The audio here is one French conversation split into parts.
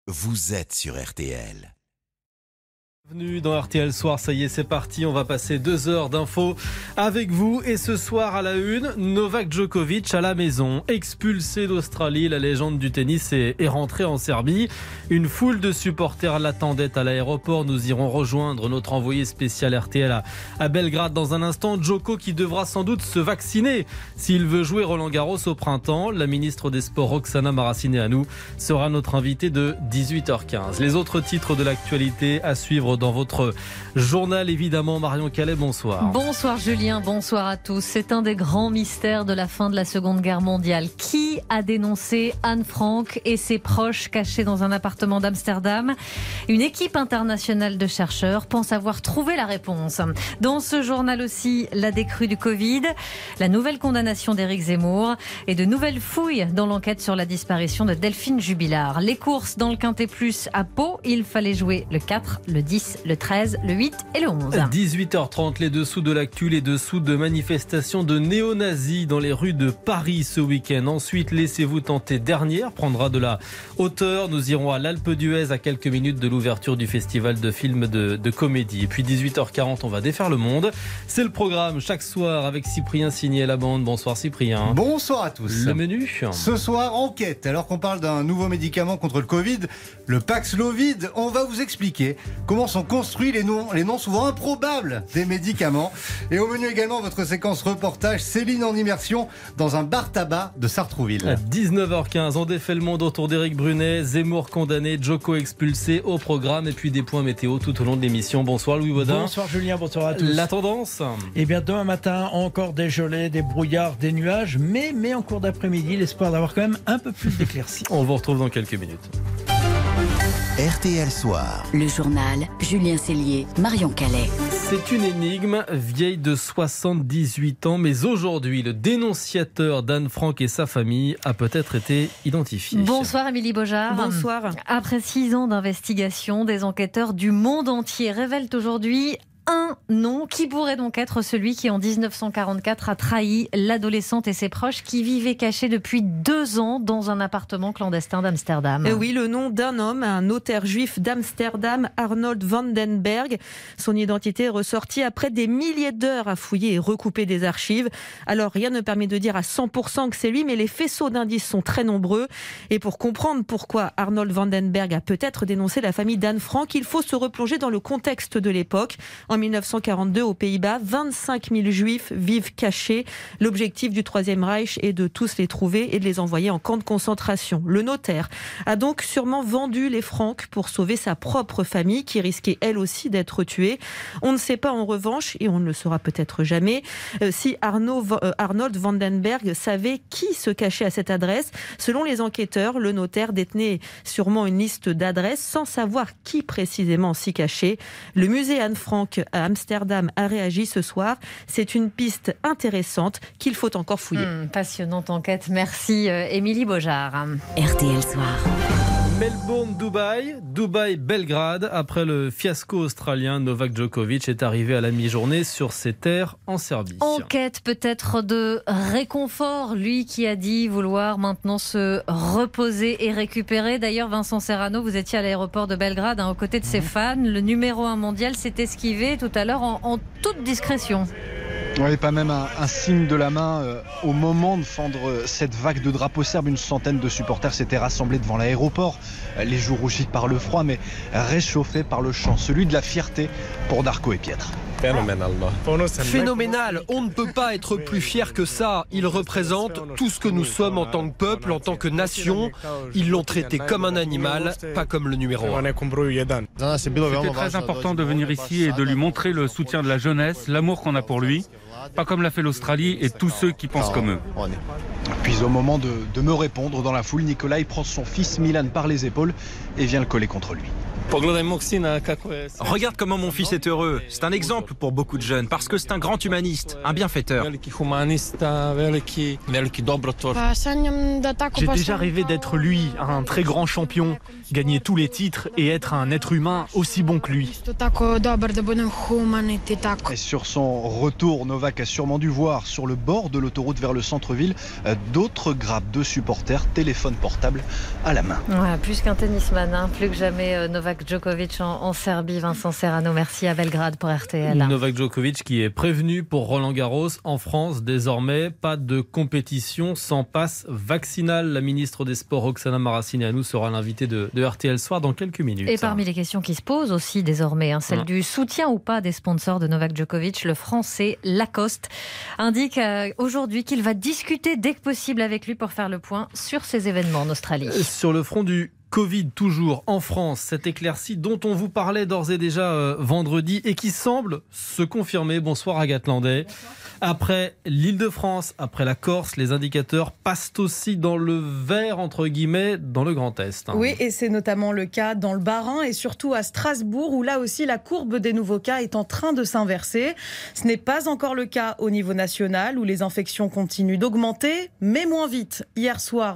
vous êtes sur RTL. Bienvenue dans RTL Soir, ça y est, c'est parti, on va passer 2 heures d'infos avec vous. Et ce soir à la une, Novak Djokovic à la maison, expulsé d'Australie, la légende du tennis est rentrée en Serbie. Une foule de supporters l'attendait à l'aéroport, nous irons rejoindre notre envoyé spécial RTL à Belgrade dans un instant. Djoko qui devra sans doute se vacciner s'il veut jouer Roland-Garros au printemps. La ministre des Sports Roxana Maracineanu sera notre invitée de 18h15. Les autres titres de l'actualité à suivre dans votre journal, évidemment. Marion Calais, bonsoir. Bonsoir Julien, bonsoir à tous. C'est un des grands mystères de la fin de la Seconde Guerre mondiale. Qui a dénoncé Anne Frank et ses proches cachés dans un appartement d'Amsterdam? Une équipe internationale de chercheurs pense avoir trouvé la réponse. Dans ce journal aussi, la décrue du Covid, la nouvelle condamnation d'Éric Zemmour et de nouvelles fouilles dans l'enquête sur la disparition de Delphine Jubilard. Les courses dans le Quintet Plus à Pau, il fallait jouer le 4, le 10, le 13, le 8 et le 11. 18h30, les dessous de l'actu, les dessous de manifestations de néo-nazis dans les rues de Paris ce week-end. Ensuite, laissez-vous tenter dernière, prendra de la hauteur. Nous irons à l'Alpe d'Huez à quelques minutes de l'ouverture du festival de films de comédie. Et puis 18h40, on va défaire le monde. C'est le programme chaque soir avec Cyprien Signé à la bande. Bonsoir Cyprien. Bonsoir à tous. Le menu ce soir, enquête. Alors qu'on parle d'un nouveau médicament contre le Covid, le Paxlovid, on va vous expliquer comment sont construits les noms souvent improbables des médicaments. Et au menu également, votre séquence reportage, Céline en immersion dans un bar-tabac de Sartrouville. À 19h15, on défait le monde autour d'Éric Brunet, Zemmour condamné, Djoko expulsé au programme. Et puis des points météo tout au long de l'émission. Bonsoir Louis Baudin. Bonsoir Julien, bonsoir à tous. La tendance? Eh bien demain matin, encore des gelées, des brouillards, des nuages, mais en cours d'après-midi, l'espoir d'avoir quand même un peu plus d'éclaircies. On vous retrouve dans quelques minutes. RTL Soir. Le journal, Julien Cellier, Marion Calais. C'est une énigme vieille de 78 ans, mais aujourd'hui, le dénonciateur d'Anne Frank et sa famille a peut-être été identifié. Bonsoir Émilie Beaujard. Bonsoir. Après 6 ans d'investigation, des enquêteurs du monde entier révèlent aujourd'hui un nom qui pourrait donc être celui qui en 1944 a trahi l'adolescente et ses proches qui vivaient cachés depuis 2 ans dans un appartement clandestin d'Amsterdam. Oui, le nom d'un homme, un notaire juif d'Amsterdam, Arnold Vandenberg. Son identité est ressortie après des milliers d'heures à fouiller et recouper des archives. Alors rien ne permet de dire à 100% que c'est lui, mais les faisceaux d'indices sont très nombreux. Et pour comprendre pourquoi Arnold Vandenberg a peut-être dénoncé la famille d'Anne Frank, il faut se replonger dans le contexte de l'époque. En 1942, aux Pays-Bas, 25 000 juifs vivent cachés. L'objectif du Troisième Reich est de tous les trouver et de les envoyer en camp de concentration. Le notaire a donc sûrement vendu les francs pour sauver sa propre famille qui risquait elle aussi d'être tuée. On ne sait pas en revanche, et on ne le saura peut-être jamais, si Arnold Vandenberg savait qui se cachait à cette adresse. Selon les enquêteurs, le notaire détenait sûrement une liste d'adresses sans savoir qui précisément s'y cachait. Le musée Anne Frank à Amsterdam a réagi ce soir. C'est une piste intéressante qu'il faut encore fouiller. Passionnante enquête. Merci Émilie Beaujard. RTL Soir. Melbourne, Dubaï, Belgrade. Après le fiasco australien, Novak Djokovic est arrivé à la mi-journée sur ses terres en Serbie. Enquête peut-être de réconfort, lui qui a dit vouloir maintenant se reposer et récupérer. D'ailleurs, Vincent Serrano, vous étiez à l'aéroport de Belgrade aux côtés de ses fans. Le numéro 1 mondial s'est esquivé tout à l'heure en toute discrétion. Oui, pas même un signe de la main au moment de fendre cette vague de drapeaux serbes. Une centaine de supporters s'étaient rassemblés devant l'aéroport, les joues rougies par le froid mais réchauffés par le chant, celui de la fierté pour Darko et Pietre. Phénoménal, on ne peut pas être plus fier que ça. Il représente tout ce que nous sommes en tant que peuple, en tant que nation. Ils l'ont traité comme un animal, pas comme le numéro 1. C'était très important de venir ici et de lui montrer le soutien de la jeunesse, l'amour qu'on a pour lui, pas comme l'a fait l'Australie et tous ceux qui pensent comme eux. Puis au moment de me répondre dans la foule, Nikolai prend son fils Milan par les épaules et vient le coller contre lui. Regarde comment mon fils est heureux. C'est un exemple pour beaucoup de jeunes parce que c'est un grand humaniste, un bienfaiteur. J'ai déjà rêvé d'être lui, un très grand champion, gagner tous les titres et être un être humain aussi bon que lui. Et sur son retour, Novak a sûrement dû voir sur le bord de l'autoroute vers le centre-ville d'autres grappes de supporters, téléphone portable à la main. Ouais, plus qu'un tennisman, hein, plus que jamais Novak Djokovic en Serbie. Vincent Serrano, merci à Belgrade pour RTL. Novak Djokovic qui est prévenu pour Roland-Garros. En France, désormais, pas de compétition sans passe vaccinal. La ministre des Sports, Roxana Maracineanu, sera l'invitée de RTL Soir dans quelques minutes. Et parmi les questions qui se posent aussi désormais, celle du soutien ou pas des sponsors de Novak Djokovic, le français Lacoste indique aujourd'hui qu'il va discuter dès que possible avec lui pour faire le point sur ces événements en Australie. Sur le front du Covid, toujours en France, cette éclaircie dont on vous parlait d'ores et déjà vendredi et qui semble se confirmer. Bonsoir Agathe Landais. Après l'Île-de-France, après la Corse, les indicateurs passent aussi dans le vert, entre guillemets, dans le Grand Est. Oui, et c'est notamment le cas dans le Bas-Rhin et surtout à Strasbourg, où là aussi la courbe des nouveaux cas est en train de s'inverser. Ce n'est pas encore le cas au niveau national, où les infections continuent d'augmenter, mais moins vite. Hier soir,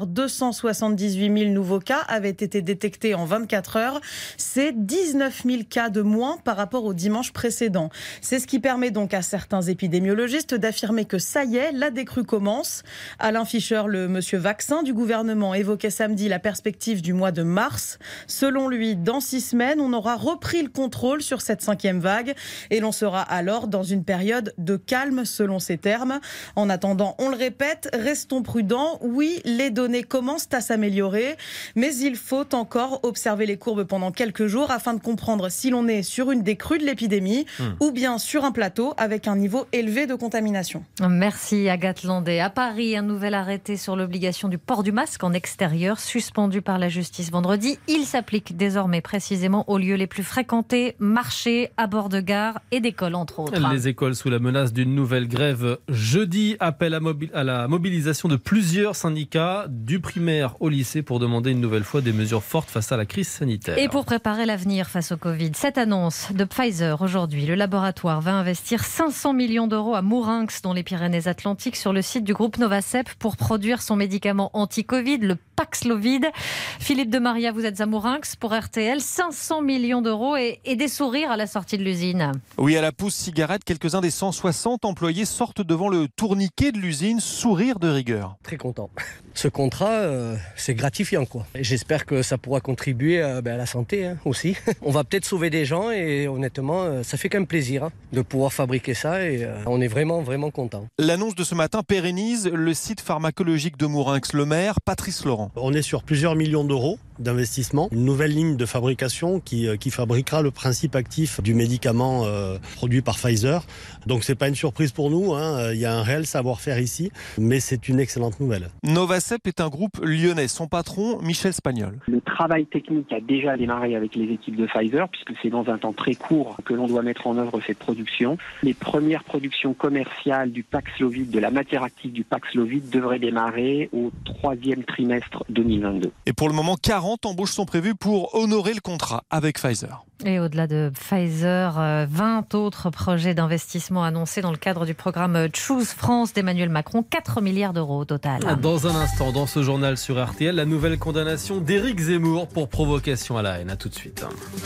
278 000 nouveaux cas avaient été détectés en 24 heures. C'est 19 000 cas de moins par rapport au dimanche précédent. C'est ce qui permet donc à certains épidémiologistes d'affirmer que ça y est, la décrue commence. Alain Fischer, le monsieur vaccin du gouvernement, évoquait samedi la perspective du mois de mars. Selon lui, dans 6 semaines, on aura repris le contrôle sur cette 5e vague et l'on sera alors dans une période de calme, selon ses termes. En attendant, on le répète, restons prudents. Oui, les données commencent à s'améliorer, mais il faut encore observer les courbes pendant quelques jours afin de comprendre si l'on est sur une décrue de l'épidémie ou bien sur un plateau avec un niveau élevé de contamination. Merci Agathe Landais. À Paris, un nouvel arrêté sur l'obligation du port du masque en extérieur, suspendu par la justice vendredi. Il s'applique désormais précisément aux lieux les plus fréquentés, marchés, à bord de gares et d'écoles entre autres. Les écoles sous la menace d'une nouvelle grève jeudi. Appel à la mobilisation de plusieurs syndicats du primaire au lycée pour demander une nouvelle fois des mesures fortes face à la crise sanitaire. Et pour préparer l'avenir face au Covid, cette annonce de Pfizer aujourd'hui, le laboratoire va investir 500 millions d'euros à Mourinx dans les Pyrénées-Atlantiques sur le site du groupe Novacep pour produire son médicament anti-Covid, le Paxlovid. Philippe de Maria, vous êtes à Mourinx pour RTL, 500 millions d'euros et des sourires à la sortie de l'usine. Oui, à la pousse cigarette, quelques-uns des 160 employés sortent devant le tourniquet de l'usine, sourire de rigueur. Très content. Ce contrat, c'est gratifiant, quoi. J'espère que ça pourra contribuer à la santé aussi. On va peut-être sauver des gens et honnêtement, ça fait quand même plaisir de pouvoir fabriquer ça et on est vraiment content. L'annonce de ce matin pérennise le site pharmacologique de Mourinx. Le maire, Patrice Laurent. On est sur plusieurs millions d'euros d'investissement, une nouvelle ligne de fabrication qui fabriquera le principe actif du médicament produit par Pfizer. Donc c'est pas une surprise pour nous, il y a un réel savoir-faire ici, mais c'est une excellente nouvelle. Novacep est un groupe lyonnais. Son patron, Michel Spagnol. Le travail technique a déjà démarré avec les équipes de Pfizer, puisque c'est dans un temps très court que l'on doit mettre en œuvre cette production. Les premières productions commerciales du Paxlovid, de la matière active du Paxlovid, devraient démarrer au 3e trimestre 2022. Et pour le moment, 40 embauches sont prévues pour honorer le contrat avec Pfizer. Et au-delà de Pfizer, 20 autres projets d'investissement annoncés dans le cadre du programme Choose France d'Emmanuel Macron, 4 milliards d'euros au total. Dans un instant, dans ce journal sur RTL, la nouvelle condamnation d'Éric Zemmour pour provocation à la haine. À tout de suite.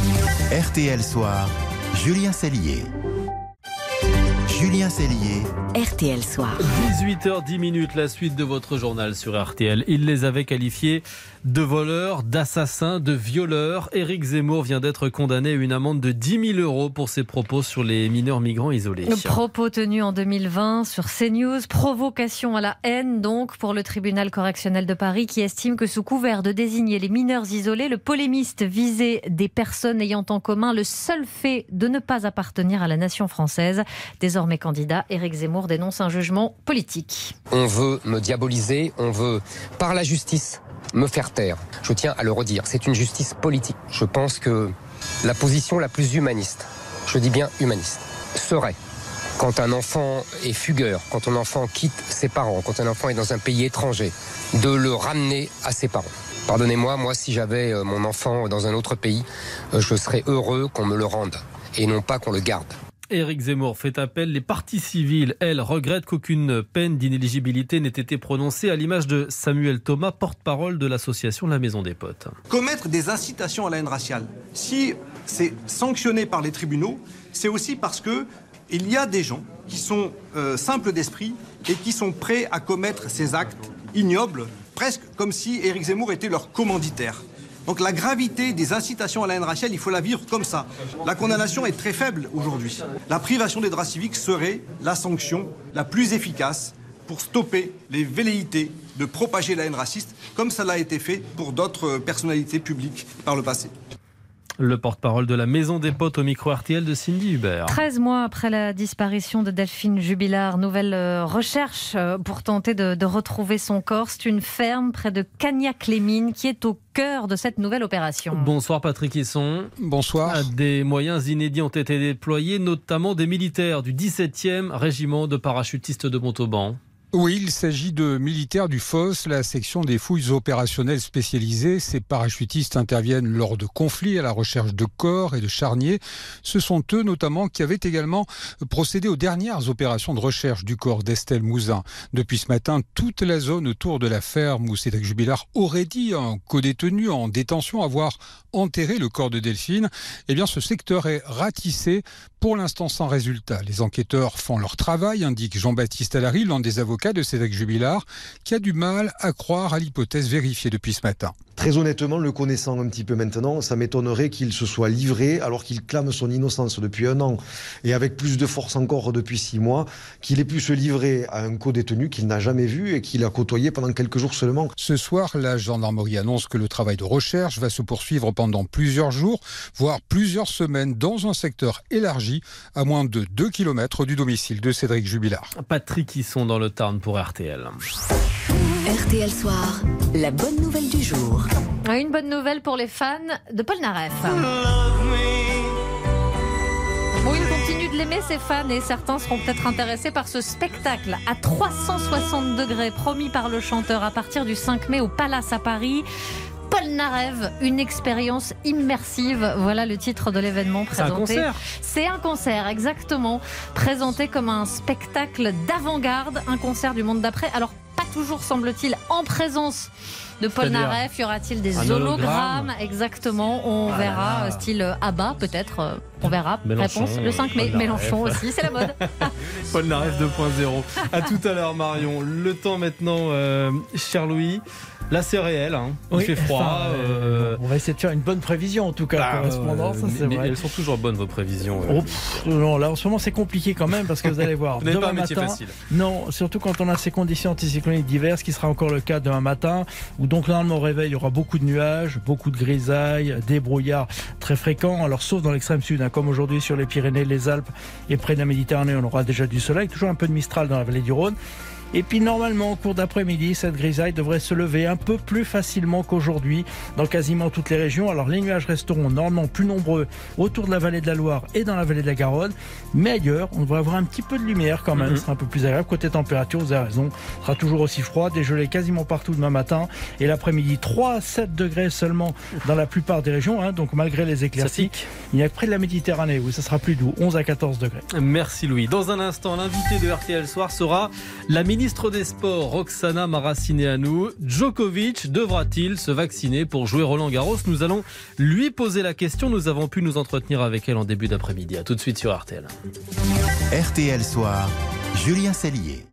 RTL Soir, Julien Cellier. Julien Cellier. RTL Soir. 18h10, la suite de votre journal sur RTL. Il les avait qualifiés de voleurs, d'assassins, de violeurs. Éric Zemmour vient d'être condamné à une amende de 10 000 euros pour ses propos sur les mineurs migrants isolés. Propos tenus en 2020 sur CNews. Provocation à la haine donc pour le tribunal correctionnel de Paris qui estime que sous couvert de désigner les mineurs isolés, le polémiste visait des personnes ayant en commun le seul fait de ne pas appartenir à la nation française. Désormais candidat, Éric Zemmour dénonce un jugement politique. On veut me diaboliser, on veut, par la justice, me faire taire. Je tiens à le redire, c'est une justice politique. Je pense que la position la plus humaniste, je dis bien humaniste, serait, quand un enfant est fugueur, quand un enfant quitte ses parents, quand un enfant est dans un pays étranger, de le ramener à ses parents. Pardonnez-moi, moi si j'avais mon enfant dans un autre pays, je serais heureux qu'on me le rende et non pas qu'on le garde. Éric Zemmour fait appel. Les parties civiles, elles, regrettent qu'aucune peine d'inéligibilité n'ait été prononcée, à l'image de Samuel Thomas, porte-parole de l'association La Maison des Potes. Commettre des incitations à la haine raciale, si c'est sanctionné par les tribunaux, c'est aussi parce que il y a des gens qui sont simples d'esprit et qui sont prêts à commettre ces actes ignobles, presque comme si Éric Zemmour était leur commanditaire. Donc la gravité des incitations à la haine raciale, il faut la vivre comme ça. La condamnation est très faible aujourd'hui. La privation des droits civiques serait la sanction la plus efficace pour stopper les velléités de propager la haine raciste, comme ça l'a été fait pour d'autres personnalités publiques par le passé. Le porte-parole de La Maison des Potes au micro RTL de Cindy Hubert. 13 mois après la disparition de Delphine Jubilard, nouvelle recherche pour tenter de retrouver son corps. C'est une ferme près de Cagnac-les-Mines qui est au cœur de cette nouvelle opération. Bonsoir Patrick Hisson. Bonsoir. Des moyens inédits ont été déployés, notamment des militaires du 17e régiment de parachutistes de Montauban. Oui, il s'agit de militaires du FOS, la section des fouilles opérationnelles spécialisées. Ces parachutistes interviennent lors de conflits à la recherche de corps et de charniers. Ce sont eux notamment qui avaient également procédé aux dernières opérations de recherche du corps d'Estelle Mouzin. Depuis ce matin, toute la zone autour de la ferme où Cédric Jubilard aurait dit un co-détenu en détention avoir enterré le corps de Delphine, eh bien ce secteur est ratissé, pour l'instant sans résultat. Les enquêteurs font leur travail, indique Jean-Baptiste Allary, l'un des avocats de Cédric Jubilard, qui a du mal à croire à l'hypothèse vérifiée depuis ce matin. Très honnêtement, le connaissant un petit peu maintenant, ça m'étonnerait qu'il se soit livré alors qu'il clame son innocence depuis 1 an et avec plus de force encore depuis 6 mois, qu'il ait pu se livrer à un co-détenu qu'il n'a jamais vu et qu'il a côtoyé pendant quelques jours seulement. Ce soir, la gendarmerie annonce que le travail de recherche va se poursuivre pendant plusieurs jours, voire plusieurs semaines dans un secteur élargi à moins de 2 km du domicile de Cédric Jubilard. Patrick Hisson dans le Tarn pour RTL. RTL Soir, la bonne nouvelle du jour. Une bonne nouvelle pour les fans de Paul Naref. Bon, il continue de l'aimer, ses fans, et certains seront peut-être intéressés par ce spectacle à 360 degrés promis par le chanteur à partir du 5 mai au Palace à Paris. Paul Naref, une expérience immersive. Voilà le titre de l'événement présenté. C'est un concert. C'est un concert, exactement. Présenté comme un spectacle d'avant-garde, un concert du monde d'après. Alors, pas toujours, semble-t-il, en présence de Paul Naref. Y aura-t-il des hologrammes? Exactement. On verra, style ABBA, peut-être. On verra. Mélenchon, réponse le 5 mai. Mélenchon aussi, c'est la mode. Paul Naref 2.0. À tout à l'heure, Marion. Le temps maintenant, cher Louis. Là, c'est réel, hein. Il fait froid. On va essayer de faire une bonne prévision, en tout cas, correspondant. Ça, c'est vrai. Elles sont toujours bonnes, vos prévisions. Non, là, en ce moment, c'est compliqué quand même, parce que vous allez voir. Vous n'avez pas un métier facile. Non, surtout quand on a ces conditions anticycloniques diverses, ce qui sera encore le cas demain matin, où donc, normalement, au réveil, il y aura beaucoup de nuages, beaucoup de grisailles, des brouillards très fréquents. Alors, sauf dans l'extrême sud, hein, comme aujourd'hui sur les Pyrénées, les Alpes et près de la Méditerranée, on aura déjà du soleil, toujours un peu de Mistral dans la vallée du Rhône. Et puis normalement, au cours d'après-midi, cette grisaille devrait se lever un peu plus facilement qu'aujourd'hui dans quasiment toutes les régions. Alors les nuages resteront normalement plus nombreux autour de la vallée de la Loire et dans la vallée de la Garonne. Mais ailleurs, on devrait avoir un petit peu de lumière quand même. Ce sera un peu plus agréable. Côté température, vous avez raison, ce sera toujours aussi froid. Des gelées quasiment partout demain matin. Et l'après-midi, 3 à 7 degrés seulement dans la plupart des régions. Hein, donc malgré les éclaircies, il y a près de la Méditerranée où ça sera plus doux, 11 à 14 degrés. Merci Louis. Dans un instant, l'invité de RTL Soir sera la ministre des Sports, Roxana Maracineanu. Djokovic devra-t-il se vacciner pour jouer Roland-Garros? Nous allons lui poser la question. Nous avons pu nous entretenir avec elle en début d'après-midi. À tout de suite sur RTL. RTL Soir, Julien Cellier.